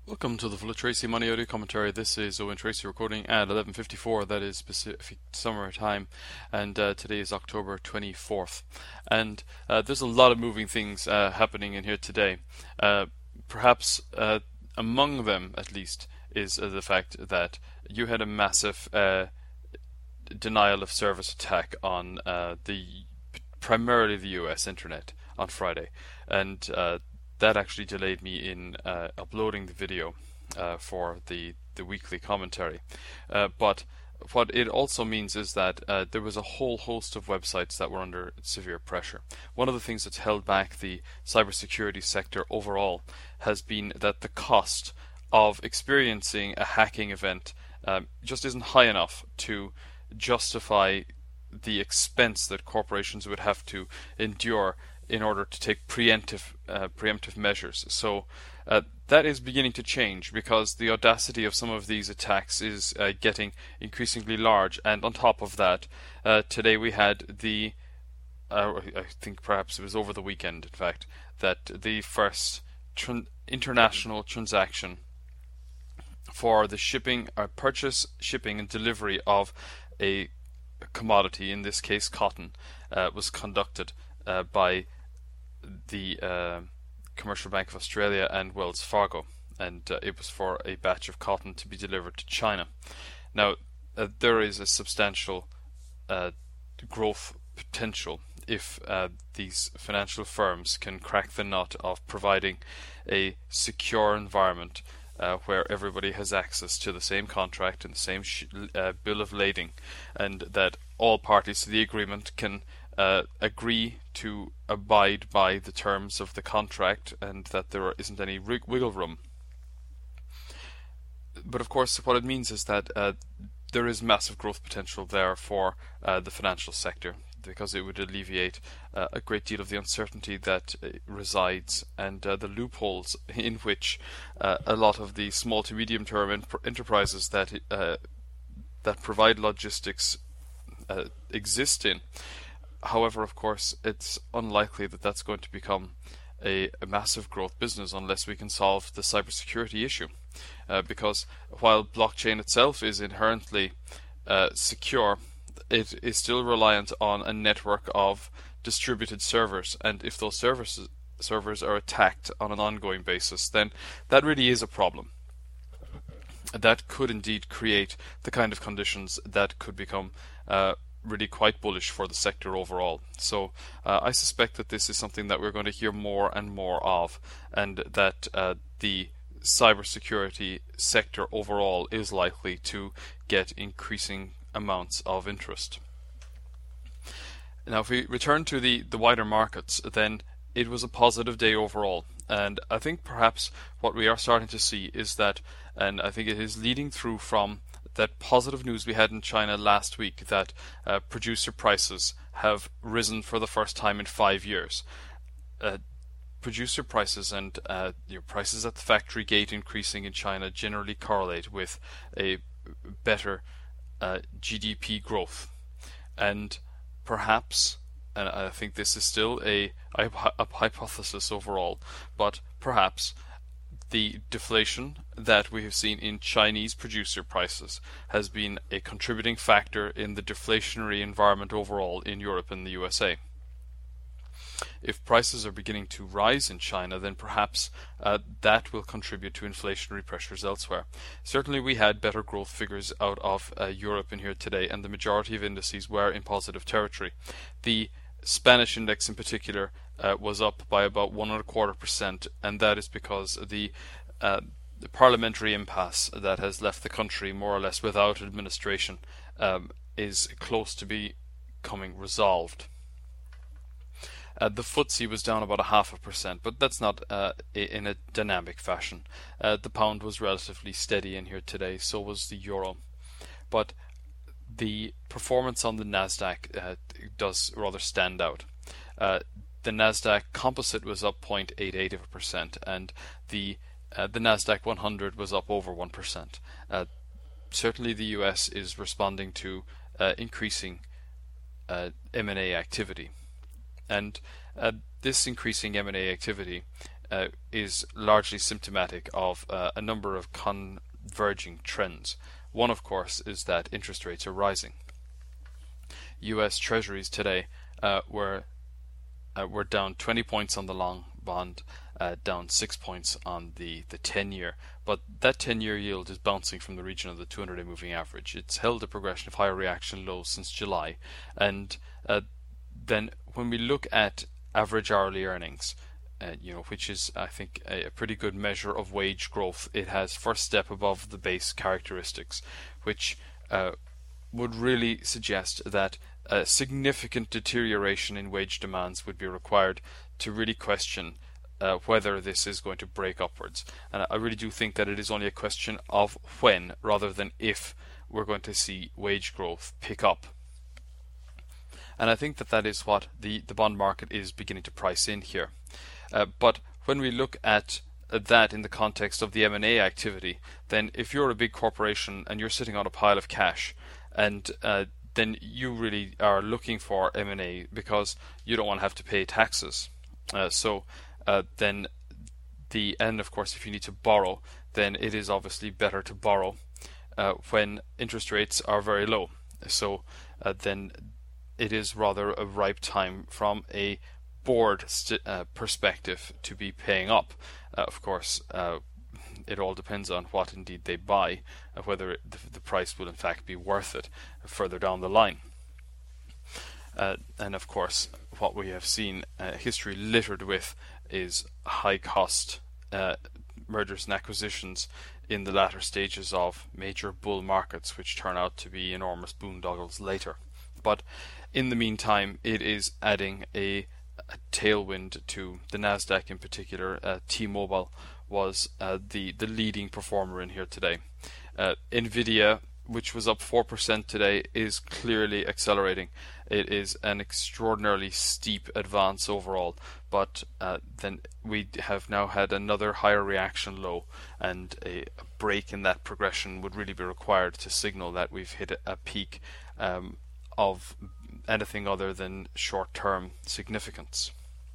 Welcome to the Full of Tracy Money Audio Commentary. This is Owen Tracy recording at 11:54. That is Pacific Summer Time, and today is October 24th. And there's a lot of moving things happening in here today. Perhaps among them, at least, is the fact that you had a massive denial of service attack on primarily the US internet on Friday, and that actually delayed me in uploading the video for the weekly commentary. But what it also means is that there was a whole host of websites that were under severe pressure. One of the things that's held back the cybersecurity sector overall has been that the cost of experiencing a hacking event just isn't high enough to justify the expense that corporations would have to endure in order to take preemptive measures. So that is beginning to change because the audacity of some of these attacks is getting increasingly large. And on top of that, today we had I think perhaps it was over the weekend, in fact, that the first international transaction for the purchase, shipping, and delivery of a commodity, in this case cotton, was conducted by the Commercial Bank of Australia and Wells Fargo, and it was for a batch of cotton to be delivered to China. Now, there is a substantial growth potential if these financial firms can crack the nut of providing a secure environment where everybody has access to the same contract and the same bill of lading, and that all parties to the agreement can agree to abide by the terms of the contract, and that there isn't any wiggle room. But of course, what it means is that there is massive growth potential there for the financial sector, because it would alleviate a great deal of the uncertainty that resides, and the loopholes in which a lot of the small to medium term enterprises that provide logistics exist in. However, of course, it's unlikely that that's going to become a massive growth business unless we can solve the cybersecurity issue. Because while blockchain itself is inherently secure, it is still reliant on a network of distributed servers, and if those servers are attacked on an ongoing basis, then that really is a problem. That could indeed create the kind of conditions that could become really quite bullish for the sector overall. So I suspect that this is something that we're going to hear more and more of, and that the cybersecurity sector overall is likely to get increasing amounts of interest. Now, if we return to the wider markets, then it was a positive day overall, and I think perhaps what we are starting to see is that, and I think it is leading through from that positive news we had in China last week, that producer prices have risen for the first time in 5 years. Producer prices and prices at the factory gate increasing in China generally correlate with a better GDP growth, and perhaps, and I think this is still a hypothesis overall, but perhaps the deflation that we have seen in Chinese producer prices has been a contributing factor in the deflationary environment overall in Europe and the USA. If prices are beginning to rise in China, then perhaps that will contribute to inflationary pressures elsewhere. Certainly we had better growth figures out of Europe in here today, and the majority of indices were in positive territory. The Spanish index in particular was up by about 1.25%, and that is because the parliamentary impasse that has left the country more or less without administration is close to becoming resolved. The FTSE was down about 0.5%, but that's not in a dynamic fashion. The pound was relatively steady in here today, so was the euro. But the performance on the Nasdaq does rather stand out. The Nasdaq Composite was up 0.88%, and the Nasdaq 100 was up over 1%. Certainly the US is responding to increasing M&A activity. And this increasing M&A activity is largely symptomatic of a number of converging trends. One, of course, is that interest rates are rising. U.S. Treasuries today were down 20 points on the long bond, down 6 points on the 10-year, but that 10-year yield is bouncing from the region of the 200-day moving average. It's held a progression of higher reaction lows since July, and then when we look at average hourly earnings, which is, I think, a pretty good measure of wage growth, it has first step above the base characteristics, which would really suggest that a significant deterioration in wage demands would be required to really question whether this is going to break upwards. And I really do think that it is only a question of when rather than if we're going to see wage growth pick up. And I think that that is what the bond market is beginning to price in here. But when we look at that in the context of the M&A activity, then if you're a big corporation and you're sitting on a pile of cash, and then you really are looking for M&A because you don't want to have to pay taxes. Then and of course if you need to borrow, then it is obviously better to borrow when interest rates are very low. So then it is rather a ripe time from a board perspective to be paying up. Of course, it all depends on what indeed they buy, whether the price will in fact be worth it further down the line. And of course, what we have seen history littered with is high cost mergers and acquisitions in the latter stages of major bull markets, which turn out to be enormous boondoggles later. But in the meantime, it is adding a tailwind to the Nasdaq in particular. T-Mobile was the leading performer in here today. Nvidia, which was up 4% today, is clearly accelerating. It is an extraordinarily steep advance overall, but then we have now had another higher reaction low, and a break in that progression would really be required to signal that we've hit a peak of anything other than short-term significance.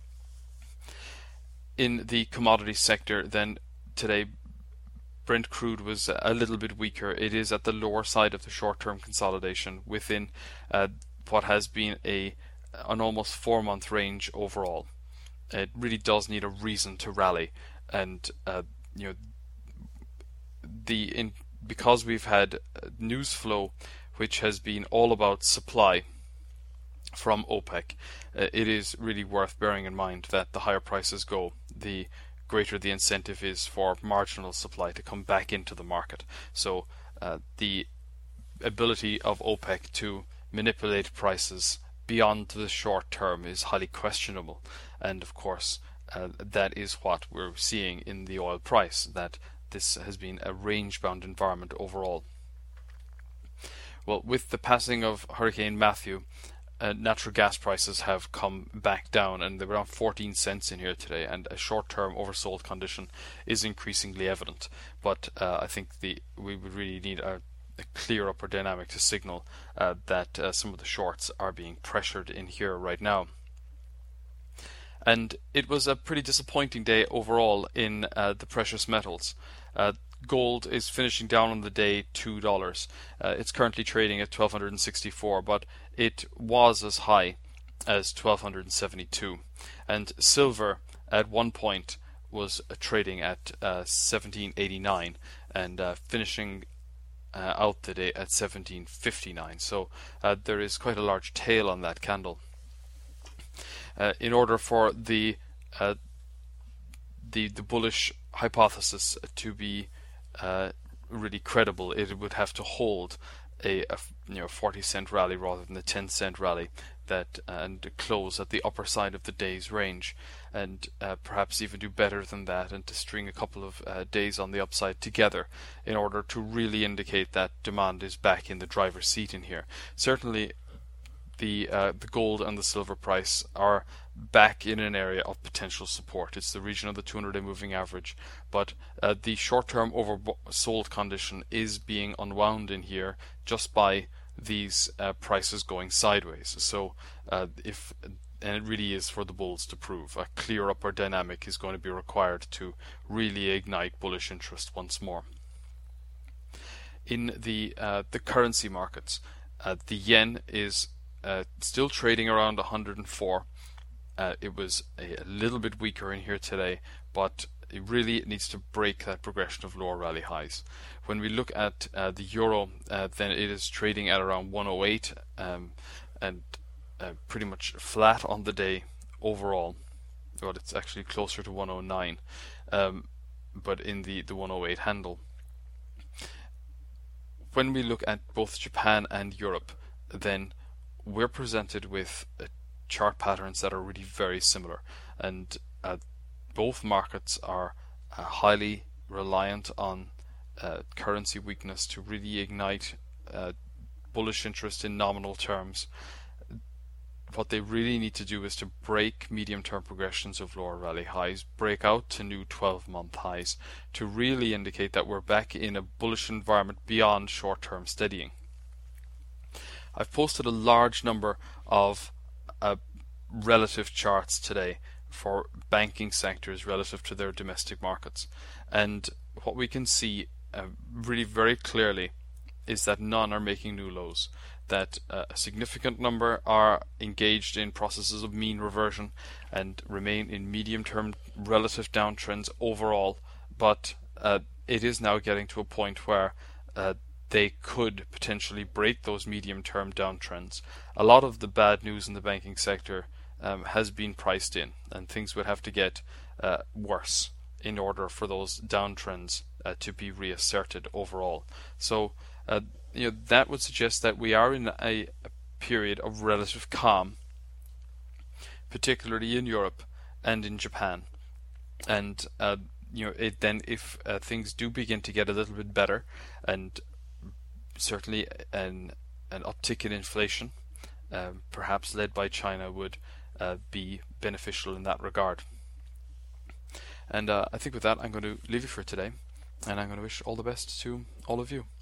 In the commodity sector, then today, Brent crude was a little bit weaker. It is at the lower side of the short-term consolidation within what has been an almost 4-month range overall. It really does need a reason to rally, and because we've had news flow which has been all about supply from OPEC, it is really worth bearing in mind that the higher prices go, the greater the incentive is for marginal supply to come back into the market. So the ability of OPEC to manipulate prices beyond the short term is highly questionable, and of course that is what we're seeing in the oil price, that this has been a range-bound environment overall. Well, with the passing of Hurricane Matthew, natural gas prices have come back down, and they were around 14 cents in here today, and a short-term oversold condition is increasingly evident. But I think we would really need a clear upper dynamic to signal that some of the shorts are being pressured in here right now. And it was a pretty disappointing day overall in the precious metals. Gold is finishing down on the day $2. It's currently trading at $1,264, but it was as high as $1,272. And silver at one point was trading at $1,789 and finishing out the day at $1,759. So there is quite a large tail on that candle. In order for the bullish hypothesis to be really credible, it would have to hold a 40-cent rally rather than a 10-cent rally, and close at the upper side of the day's range, and perhaps even do better than that, and to string a couple of days on the upside together in order to really indicate that demand is back in the driver's seat in here. Certainly the gold and the silver price are back in an area of potential support. It's the region of the 200-day moving average, but the short-term oversold condition is being unwound in here just by these prices going sideways. So if and it really is for the bulls to prove. A clear upward dynamic is going to be required to really ignite bullish interest once more. In the currency markets, the yen is still trading around 104. It was a little bit weaker in here today, but it needs to break that progression of lower rally highs. When we look at the euro, then it is trading at around 108 and pretty much flat on the day overall. Well, it's actually closer to 109, but in the 108 handle. When we look at both Japan and Europe, then we're presented with chart patterns that are really very similar, and both markets are highly reliant on currency weakness to really ignite bullish interest in nominal terms. What they really need to do is to break medium-term progressions of lower rally highs, break out to new 12-month highs, to really indicate that we're back in a bullish environment beyond short-term steadying. I've posted a large number of relative charts today for banking sectors relative to their domestic markets, and what we can see really very clearly is that none are making new lows, that a significant number are engaged in processes of mean reversion and remain in medium-term relative downtrends overall, but it is now getting to a point where they could potentially break those medium-term downtrends. A lot of the bad news in the banking sector has been priced in, and things would have to get worse in order for those downtrends to be reasserted overall. So that would suggest that we are in a period of relative calm, particularly in Europe and in Japan. And if things do begin to get a little bit better, and certainly an uptick in inflation, perhaps led by China, would be beneficial in that regard. And I think with that, I'm going to leave you for today, and I'm going to wish all the best to all of you.